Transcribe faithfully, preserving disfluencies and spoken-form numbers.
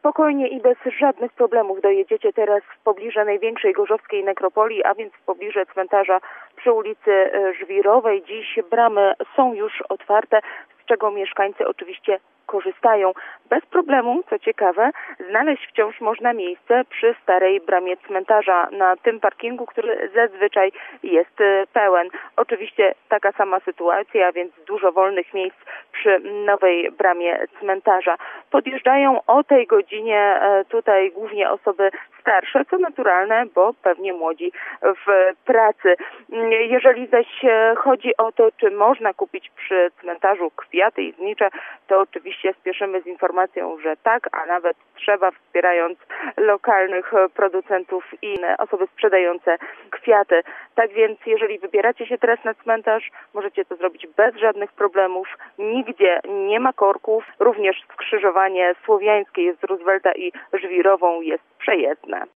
Spokojnie i bez żadnych problemów dojedziecie teraz w pobliże największej gorzowskiej nekropolii, a więc w pobliże cmentarza przy ulicy Żwirowej. Dziś bramy są już otwarte, z czego mieszkańcy oczywiście korzystają. Bez problemu, co ciekawe, znaleźć wciąż można miejsce przy starej bramie cmentarza, na tym parkingu, który zazwyczaj jest pełen. Oczywiście taka sama sytuacja, więc dużo wolnych miejsc przy nowej bramie cmentarza. Podjeżdżają o tej godzinie tutaj głównie osoby starsze, co naturalne, bo pewnie młodzi w pracy. Jeżeli zaś chodzi o to, czy można kupić przy cmentarzu kwiaty i znicze, to oczywiście spieszymy z informacją, że tak, a nawet trzeba, wspierając lokalnych producentów i osoby sprzedające kwiaty. Tak więc, jeżeli wybieracie się teraz na cmentarz, możecie to zrobić bez żadnych problemów. Nigdzie nie ma korków. Również skrzyżowanie słowiańskie jest z Roosevelta i Żwirową jest przejezdne.